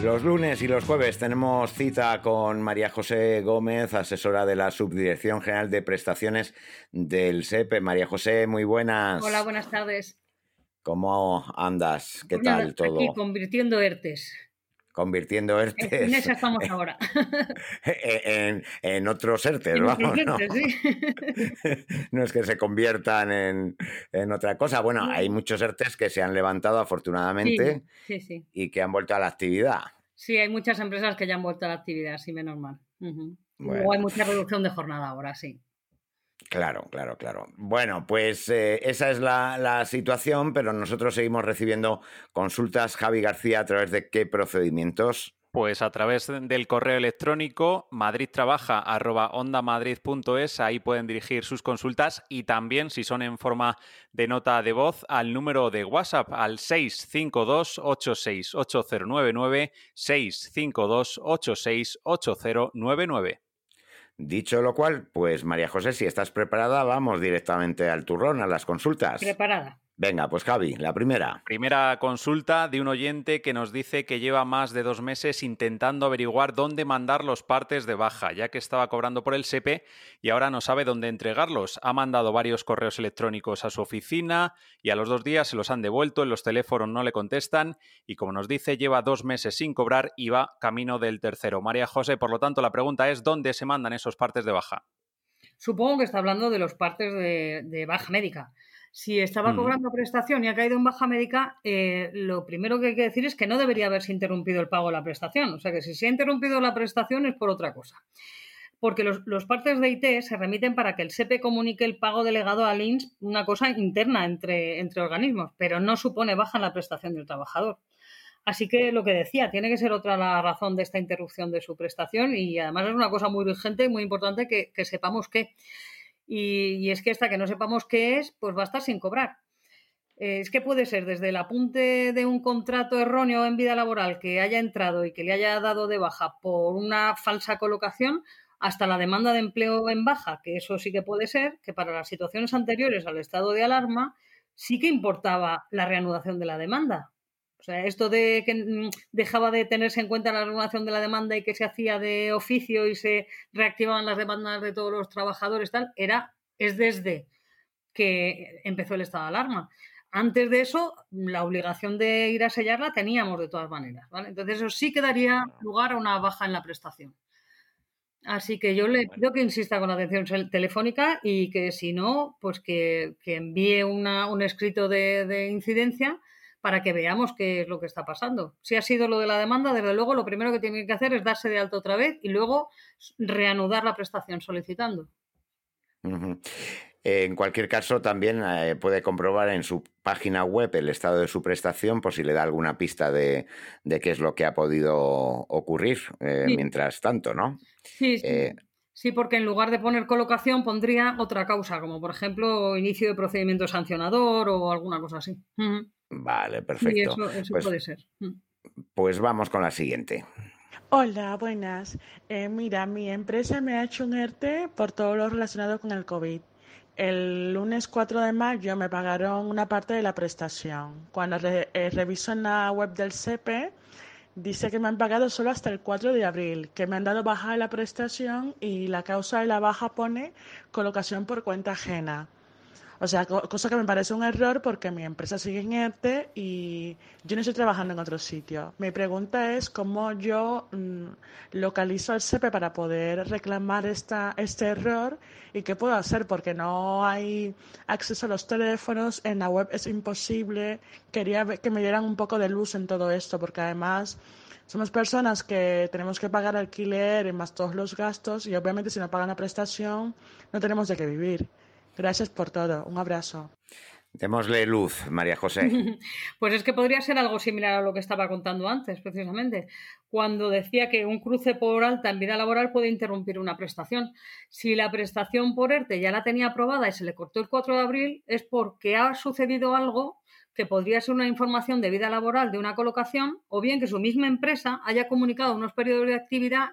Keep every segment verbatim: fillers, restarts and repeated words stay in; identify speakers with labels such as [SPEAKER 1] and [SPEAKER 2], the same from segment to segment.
[SPEAKER 1] Los lunes y los jueves tenemos cita con María José Gómez, asesora de la Subdirección General de Prestaciones del S E P E. María José, muy
[SPEAKER 2] Hola,
[SPEAKER 1] buenas.
[SPEAKER 2] buenas tardes.
[SPEAKER 1] ¿Cómo andas? ¿Qué
[SPEAKER 2] Pues nada,
[SPEAKER 1] tal
[SPEAKER 2] aquí
[SPEAKER 1] todo?
[SPEAKER 2] convirtiendo ERTES.
[SPEAKER 1] Convirtiendo
[SPEAKER 2] En en
[SPEAKER 1] ERTES
[SPEAKER 2] esa estamos ahora.
[SPEAKER 1] en, en otros ERTES,
[SPEAKER 2] En otros
[SPEAKER 1] vamos, ¿no?
[SPEAKER 2] ERTES, sí.
[SPEAKER 1] No es que se conviertan en, en otra cosa. Bueno, hay
[SPEAKER 2] No.
[SPEAKER 1] muchos ERTES que se han levantado
[SPEAKER 2] Sí,
[SPEAKER 1] afortunadamente
[SPEAKER 2] sí, sí.
[SPEAKER 1] y que han vuelto a la actividad.
[SPEAKER 2] Sí, hay muchas empresas que ya han vuelto a la actividad, sí, menos mal. Ujú. Y luego hay
[SPEAKER 1] Bueno.
[SPEAKER 2] mucha reducción de jornada ahora, sí.
[SPEAKER 1] Claro, claro, claro. Bueno, pues eh, esa es la, la situación, pero nosotros seguimos recibiendo consultas. Javi García, ¿a través de qué procedimientos?
[SPEAKER 3] Pues a través del correo electrónico madridtrabaja arroba ondamadrid punto es, ahí pueden dirigir sus consultas y también, si son en forma de nota de voz, al número de WhatsApp al seis cinco dos ocho seis ocho cero nueve nueve, seis cinco dos ocho seis ocho cero nueve nueve.
[SPEAKER 1] Dicho lo cual, pues María José, si estás preparada, vamos directamente al turrón, a las consultas.
[SPEAKER 2] Preparada.
[SPEAKER 1] Venga, pues Javi, la primera.
[SPEAKER 3] Primera consulta de un oyente que nos dice que lleva más de dos meses intentando averiguar dónde mandar los partes de baja, ya que estaba cobrando por el S E P E y ahora no sabe dónde entregarlos. Ha mandado varios correos electrónicos a su oficina y a los dos días se los han devuelto, en los teléfonos no le contestan y, como nos dice, lleva dos meses sin cobrar y va camino del tercero. María José, por lo tanto, la pregunta es ¿dónde se mandan esos partes de baja?
[SPEAKER 2] Supongo que está hablando de los partes de, de baja médica. Si estaba
[SPEAKER 1] Mm.
[SPEAKER 2] cobrando prestación y ha caído en baja médica, eh, lo primero que hay que decir es que no debería haberse interrumpido el pago de la prestación. O sea que si se ha interrumpido la prestación es por otra cosa. Porque los, los partes de I T se remiten para que el S E P E comunique el pago delegado al I N S S, una cosa interna entre, entre organismos, pero no supone baja en la prestación del trabajador. Así que lo que decía, tiene que ser otra la razón de esta interrupción de su prestación y además es una cosa muy urgente y muy importante que, que sepamos qué. Y, y es que esta que no sepamos qué es, pues va a estar sin cobrar. Eh, es que puede ser desde el apunte de un contrato erróneo en vida laboral que haya entrado y que le haya dado de baja por una falsa colocación hasta la demanda de empleo en baja, que eso sí que puede ser, que para las situaciones anteriores al estado de alarma sí que importaba la reanudación de la demanda. O sea, esto de que mm, dejaba de tenerse en cuenta la reanudación de la demanda y que se hacía de oficio y se reactivaban las demandas de todos los trabajadores, tal, era, es desde que empezó el estado de alarma. Antes de eso, la obligación de ir a sellarla teníamos de todas maneras, ¿vale? Entonces, eso sí que daría lugar a una baja en la prestación. Así que yo le pido que insista con la atención telefónica y que si no, pues que, que envíe una, un escrito de, de incidencia para que veamos qué es lo que está pasando. Si ha sido lo de la demanda, desde luego lo primero que tiene que hacer es darse de alta otra vez y luego reanudar la prestación solicitando.
[SPEAKER 1] Uh-huh. En cualquier caso, también eh, puede comprobar en su página web el estado de su prestación por si le da alguna pista de, de qué es lo que ha podido ocurrir eh,
[SPEAKER 2] Sí.
[SPEAKER 1] mientras tanto, ¿no?
[SPEAKER 2] Sí, sí.
[SPEAKER 1] Eh,
[SPEAKER 2] Sí, porque en lugar de poner colocación pondría otra causa, como por ejemplo inicio de procedimiento sancionador o alguna cosa así. Uh-huh.
[SPEAKER 1] Vale,
[SPEAKER 2] Sí,
[SPEAKER 1] perfecto.
[SPEAKER 2] eso, eso
[SPEAKER 1] Pues,
[SPEAKER 2] puede ser. Uh-huh.
[SPEAKER 1] pues vamos con la siguiente.
[SPEAKER 4] Hola, buenas. Eh, mira, mi empresa me ha hecho un ERTE por todo lo relacionado con el COVID. El lunes cuatro de mayo me pagaron una parte de la prestación. Cuando re- eh, reviso en la web del S E P E, dice que me han pagado solo hasta el cuatro de abril, que me han dado baja de la prestación y la causa de la baja pone colocación por cuenta ajena. O sea, co- cosa que me parece un error porque mi empresa sigue en ERTE y yo no estoy trabajando en otro sitio. Mi pregunta es cómo yo mm, localizo al S E P E para poder reclamar esta, este error y qué puedo hacer porque no hay acceso a los teléfonos, en la web es imposible. Quería ver- que me dieran un poco de luz en todo esto porque además somos personas que tenemos que pagar alquiler y más todos los gastos y obviamente si no pagan la prestación no tenemos de qué vivir. Gracias por todo. Un abrazo.
[SPEAKER 1] Démosle luz, María José.
[SPEAKER 2] Pues es que podría ser algo similar a lo que estaba contando antes, precisamente, cuando decía que un cruce por alta en vida laboral puede interrumpir una prestación. Si la prestación por ERTE ya la tenía aprobada y se le cortó el cuatro de abril, es porque ha sucedido algo que podría ser una información de vida laboral de una colocación, o bien que su misma empresa haya comunicado unos periodos de actividad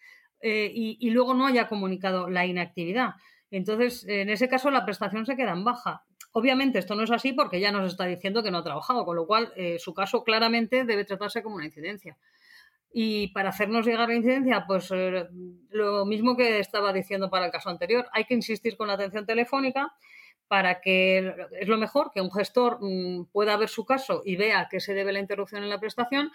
[SPEAKER 2] eh, y, y luego no haya comunicado la inactividad. Entonces, en ese caso, la prestación se queda en baja. Obviamente, esto no es así porque ya nos está diciendo que no ha trabajado, con lo cual, eh, su caso claramente debe tratarse como una incidencia. Y para hacernos llegar la incidencia, pues eh, lo mismo que estaba diciendo para el caso anterior, hay que insistir con la atención telefónica para que es lo mejor que un gestor mmm, pueda ver su caso y vea a qué se debe la interrupción en la prestación.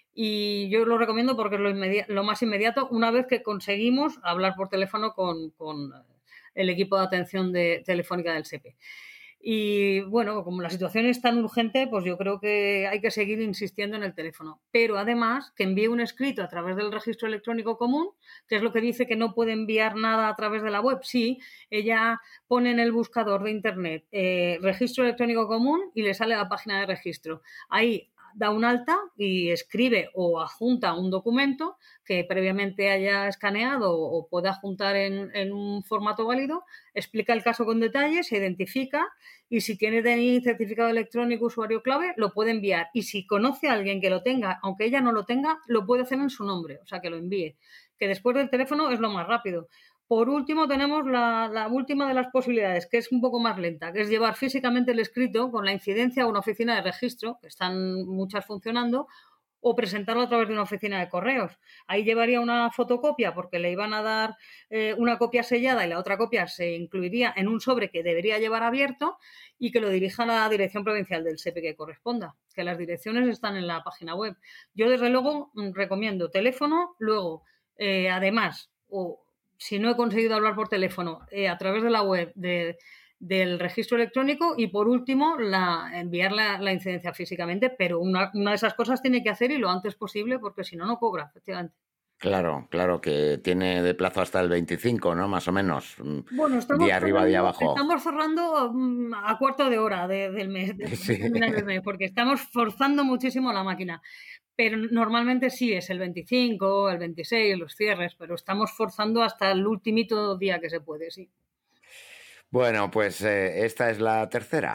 [SPEAKER 2] Y yo lo recomiendo porque es lo, lo más inmediato una vez que conseguimos hablar por teléfono con, con el equipo de atención de, telefónica del S E P E. Y bueno, como la situación es tan urgente, pues yo creo que hay que seguir insistiendo en el teléfono. Pero además que envíe un escrito a través del registro electrónico común, que es lo que dice que no puede enviar nada a través de la web. Sí, ella pone en el buscador de internet eh, registro electrónico común y le sale la página de registro. Ahí da un alta y escribe o adjunta un documento que previamente haya escaneado o pueda adjuntar en, en un formato válido, explica el caso con detalle, se identifica y si tiene D N I, certificado electrónico, usuario clave, lo puede enviar. Y si conoce a alguien que lo tenga, aunque ella no lo tenga, lo puede hacer en su nombre, o sea, que lo envíe. Que después del teléfono es lo más rápido. Por último, tenemos la, la última de las posibilidades, que es un poco más lenta, que es llevar físicamente el escrito con la incidencia a una oficina de registro, que están muchas funcionando, o presentarlo a través de una oficina de correos. Ahí llevaría una fotocopia porque le iban a dar eh, una copia sellada y la otra copia se incluiría en un sobre que debería llevar abierto y que lo dirija a la dirección provincial del S E P E que corresponda, que las direcciones están en la página web. Yo, desde luego, recomiendo teléfono, luego, eh, además, o si no he conseguido hablar por teléfono, eh, a través de la web de, del registro electrónico y, por último, la, enviar la, la incidencia físicamente, pero una, una de esas cosas tiene que hacer y lo antes posible porque si no, no cobra, efectivamente.
[SPEAKER 1] Claro, claro, que tiene de plazo hasta el veinticinco, ¿no? Más o menos.
[SPEAKER 2] Bueno, estamos
[SPEAKER 1] día arriba, día abajo.
[SPEAKER 2] Estamos cerrando a cuarto de hora de, del mes, de, sí. del mes, porque estamos forzando muchísimo la máquina. Pero normalmente sí es el veinticinco, el veintiséis, los cierres, pero estamos forzando hasta el ultimito día que se puede, sí.
[SPEAKER 1] Bueno, pues eh, esta es la tercera.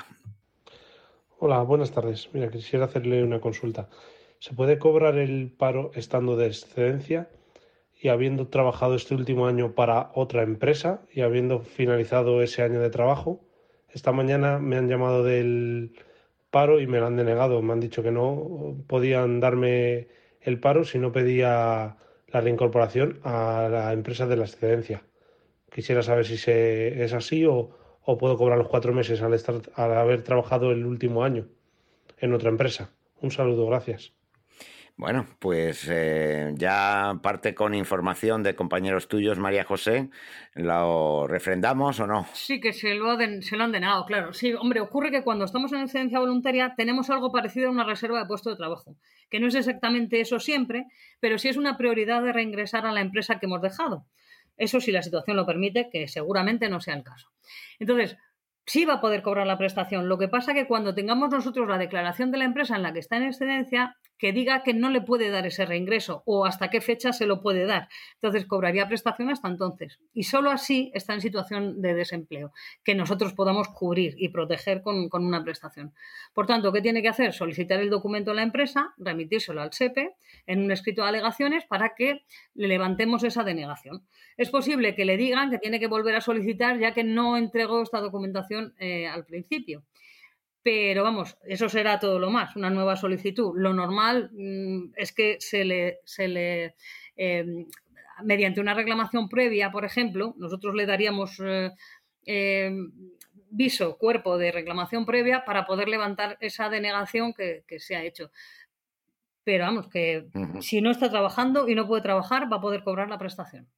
[SPEAKER 5] Hola, buenas tardes. Mira, quisiera hacerle una consulta. ¿Se puede cobrar el paro estando de excedencia y habiendo trabajado este último año para otra empresa y habiendo finalizado ese año de trabajo? Esta mañana me han llamado del paro y me lo han denegado. Me han dicho que no podían darme el paro si no pedía la reincorporación a la empresa de la excedencia. Quisiera saber si se, es así o, o puedo cobrar los cuatro meses al, estar, al haber trabajado el último año en otra empresa. Un saludo, gracias.
[SPEAKER 1] Bueno, pues eh, ya parte con información de compañeros tuyos, María José. ¿Lo refrendamos o no?
[SPEAKER 2] Sí, que se lo, den, se lo han denegado, claro. Sí, hombre, ocurre que cuando estamos en excedencia voluntaria tenemos algo parecido a una reserva de puesto de trabajo, que no es exactamente eso siempre, pero sí es una prioridad de reingresar a la empresa que hemos dejado. Eso si la situación lo permite, que seguramente no sea el caso. Entonces, sí va a poder cobrar la prestación. Lo que pasa que cuando tengamos nosotros la declaración de la empresa en la que está en excedencia, que diga que no le puede dar ese reingreso o hasta qué fecha se lo puede dar. Entonces, cobraría prestación hasta entonces. Y solo así está en situación de desempleo, que nosotros podamos cubrir y proteger con, con una prestación. Por tanto, ¿qué tiene que hacer? Solicitar el documento a la empresa, remitírselo al S E P E en un escrito de alegaciones para que le levantemos esa denegación. Es posible que le digan que tiene que volver a solicitar ya que no entregó esta documentación eh, al principio. Pero vamos, eso será todo lo más, una nueva solicitud. Lo normal mmm, es que se le, se le eh, mediante una reclamación previa, por ejemplo, nosotros le daríamos eh, eh, viso, cuerpo de reclamación previa para poder levantar esa denegación que, que se ha hecho. Pero vamos, que uh-huh. si no está trabajando y no puede trabajar, va a poder cobrar la prestación.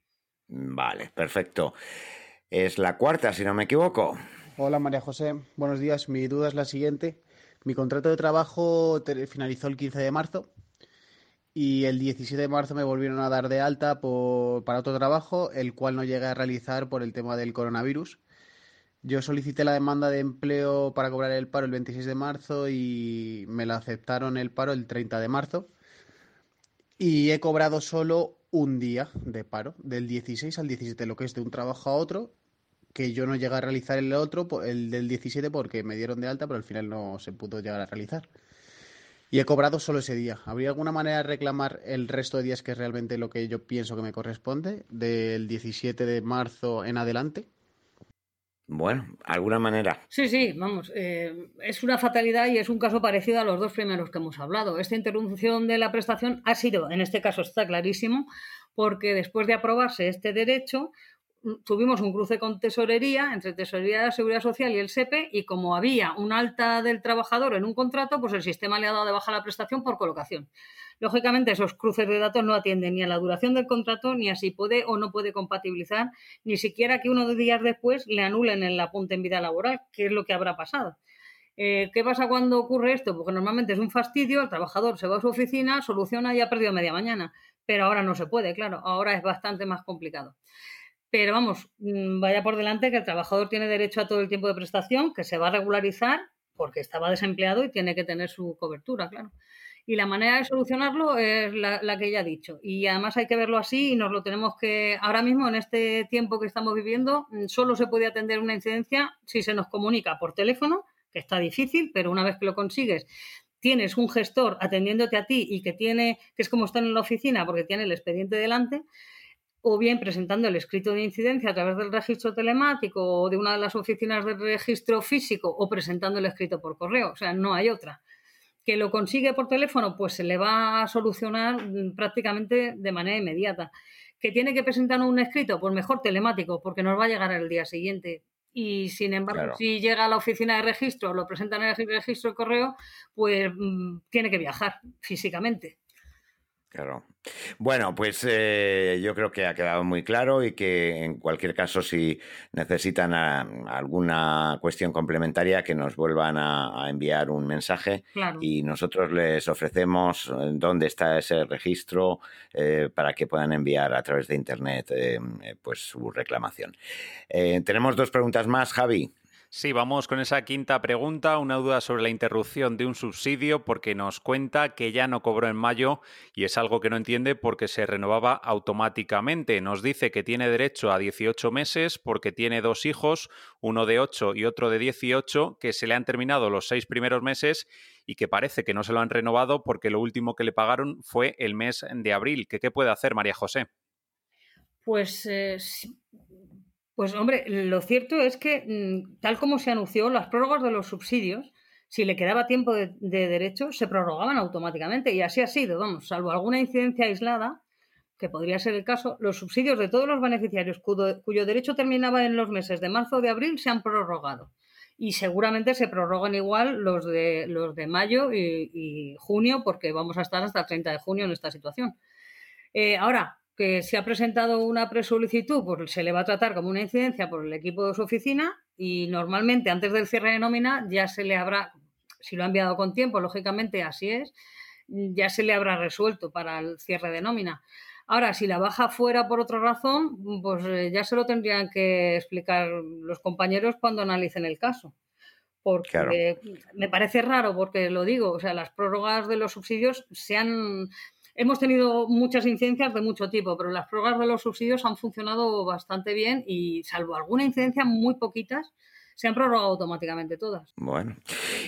[SPEAKER 1] Vale, perfecto. Es la cuarta, si no me equivoco.
[SPEAKER 6] Hola María José, buenos días. Mi duda es la siguiente. Mi contrato de trabajo finalizó el quince de marzo y el diecisiete de marzo me volvieron a dar de alta por, para otro trabajo, el cual no llegué a realizar por el tema del coronavirus. Yo solicité la demanda de empleo para cobrar el paro el veintiséis de marzo y me la aceptaron el paro el treinta de marzo y he cobrado solo un día de paro, del dieciséis al diecisiete, lo que es de un trabajo a otro, que yo no llegué a realizar el otro, el del diecisiete, porque me dieron de alta, pero al final no se pudo llegar a realizar. Y he cobrado solo ese día. ¿Habría alguna manera de reclamar el resto de días, que es realmente lo que yo pienso que me corresponde, del diecisiete de marzo en adelante?
[SPEAKER 1] Bueno, alguna manera.
[SPEAKER 2] Sí, sí, vamos, eh, es una fatalidad y es un caso parecido a los dos primeros que hemos hablado. Esta interrupción de la prestación ha sido, en este caso está clarísimo, porque después de aprobarse este derecho, tuvimos un cruce con Tesorería, entre Tesorería de la Seguridad Social y el SEPE, y como había un alta del trabajador en un contrato, pues el sistema le ha dado de baja la prestación por colocación. Lógicamente, esos cruces de datos no atienden ni a la duración del contrato, ni a si puede o no puede compatibilizar, ni siquiera que unos días después le anulen el apunte en vida laboral, que es lo que habrá pasado. Eh, ¿Qué pasa cuando ocurre esto? Porque normalmente es un fastidio, el trabajador se va a su oficina, soluciona y ha perdido media mañana. Pero ahora no se puede, claro, ahora es bastante más complicado. Pero vamos, vaya por delante que el trabajador tiene derecho a todo el tiempo de prestación, que se va a regularizar porque estaba desempleado y tiene que tener su cobertura, claro. Y la manera de solucionarlo es la, la que ya he dicho. Y además hay que verlo así y nos lo tenemos que... Ahora mismo, en este tiempo que estamos viviendo, solo se puede atender una incidencia si se nos comunica por teléfono, que está difícil, pero una vez que lo consigues, tienes un gestor atendiéndote a ti y que tiene, que es como estar en la oficina porque tiene el expediente delante, o bien presentando el escrito de incidencia a través del registro telemático o de una de las oficinas de registro físico o presentando el escrito por correo. O sea, no hay otra. Que lo consigue por teléfono, pues se le va a solucionar prácticamente de manera inmediata. ¿Que tiene que presentar un escrito? Pues mejor telemático, porque nos va a llegar el día siguiente. Y sin embargo, claro, si llega a la oficina de registro, lo presenta en el registro de correo, pues mmm, tiene que viajar físicamente.
[SPEAKER 1] Claro. Bueno, pues eh, yo creo que ha quedado muy claro y que en cualquier caso, si necesitan a, a alguna cuestión complementaria, que nos vuelvan a, a enviar un mensaje, claro, y nosotros les ofrecemos dónde está ese registro eh, para que puedan enviar a través de internet eh, pues su reclamación. Eh, tenemos dos preguntas más, Javi.
[SPEAKER 3] Sí, vamos con esa quinta pregunta, una duda sobre la interrupción de un subsidio, porque nos cuenta que ya no cobró en mayo y es algo que no entiende porque se renovaba automáticamente. Nos dice que tiene derecho a dieciocho meses porque tiene dos hijos, uno de ocho y otro de dieciocho, que se le han terminado los seis primeros meses y que parece que no se lo han renovado porque lo último que le pagaron fue el mes de abril. ¿Qué, qué puede hacer, María José?
[SPEAKER 2] Pues eh, sí. Pues hombre, lo cierto es que, tal como se anunció, las prórrogas de los subsidios, si le quedaba tiempo de, de derecho, se prorrogaban automáticamente y así ha sido, vamos, salvo alguna incidencia aislada, que podría ser el caso, los subsidios de todos los beneficiarios cuyo, cuyo derecho terminaba en los meses de marzo o de abril se han prorrogado. Y seguramente se prorrogan igual los de, los de mayo y, y junio, porque vamos a estar hasta el treinta de junio en esta situación. Eh, ahora, que si ha presentado una presolicitud, pues se le va a tratar como una incidencia por el equipo de su oficina y normalmente antes del cierre de nómina ya se le habrá, si lo ha enviado con tiempo, lógicamente así es, ya se le habrá resuelto para el cierre de nómina. Ahora, si la baja fuera por otra razón, pues ya se lo tendrían que explicar los compañeros cuando analicen el caso. Porque claro, me parece raro, porque lo digo, o sea, las prórrogas de los subsidios se han... Hemos tenido muchas incidencias de mucho tipo, pero las prórrogas de los subsidios han funcionado bastante bien y, salvo alguna incidencia, muy poquitas, se han prorrogado automáticamente todas.
[SPEAKER 1] Bueno,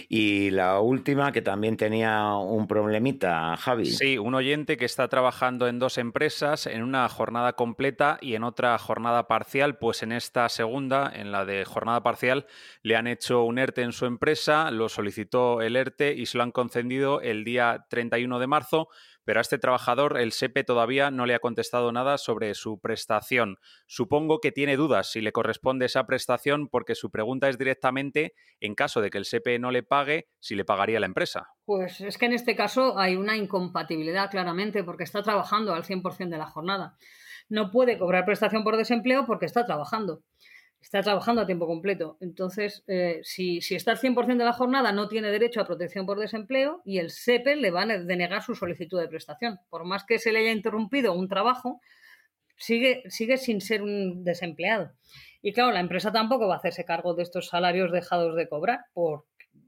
[SPEAKER 1] y la última, que también tenía un problemita, Javi.
[SPEAKER 3] Sí, un oyente que está trabajando en dos empresas, en una jornada completa y en otra jornada parcial. Pues en esta segunda, en la de jornada parcial, le han hecho un ERTE en su empresa, lo solicitó el ERTE y se lo han concedido el día treinta y uno de marzo, pero a este trabajador el SEPE todavía no le ha contestado nada sobre su prestación. Supongo que tiene dudas si le corresponde esa prestación porque su pregunta es directamente, en caso de que el SEPE no le pague, si le pagaría la empresa.
[SPEAKER 2] Pues es que en este caso hay una incompatibilidad claramente porque está trabajando al cien por ciento de la jornada. No puede cobrar prestación por desempleo porque está trabajando. Está trabajando a tiempo completo. Entonces, eh, si, si está al cien por ciento de la jornada, no tiene derecho a protección por desempleo y el SEPE le va a denegar su solicitud de prestación. Por más que se le haya interrumpido un trabajo, sigue, sigue sin ser un desempleado. Y claro, la empresa tampoco va a hacerse cargo de estos salarios dejados de cobrar por...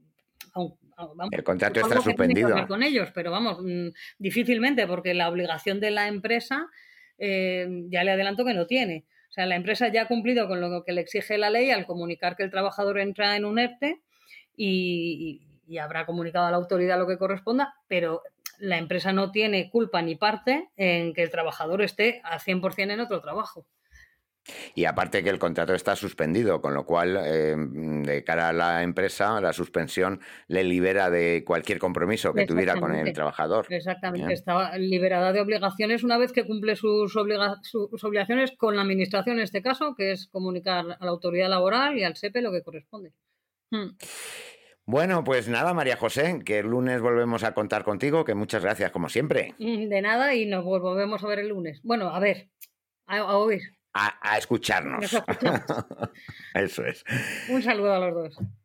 [SPEAKER 1] Vamos, el contrato está suspendido.
[SPEAKER 2] Que con ellos, pero vamos, difícilmente, porque la obligación de la empresa, eh, ya le adelanto que no tiene. O sea, la empresa ya ha cumplido con lo que le exige la ley al comunicar que el trabajador entra en un ERTE y, y, y habrá comunicado a la autoridad lo que corresponda, pero la empresa no tiene culpa ni parte en que el trabajador esté al cien por ciento en otro trabajo.
[SPEAKER 1] Y aparte que el contrato está suspendido, con lo cual, eh, de cara a la empresa, la suspensión le libera de cualquier compromiso que tuviera con el trabajador.
[SPEAKER 2] Exactamente, ¿eh? Está liberada de obligaciones una vez que cumple sus, obliga sus obligaciones con la administración, en este caso, que es comunicar a la autoridad laboral y al S E P E lo que corresponde. Hmm.
[SPEAKER 1] Bueno, pues nada, María José, que el lunes volvemos a contar contigo, que muchas gracias, como siempre.
[SPEAKER 2] De nada, y nos volvemos a ver el lunes. Bueno, a ver, a, a oír.
[SPEAKER 1] A, a escucharnos.
[SPEAKER 2] Nos escuchamos.
[SPEAKER 1] Eso es.
[SPEAKER 2] Un saludo a los dos.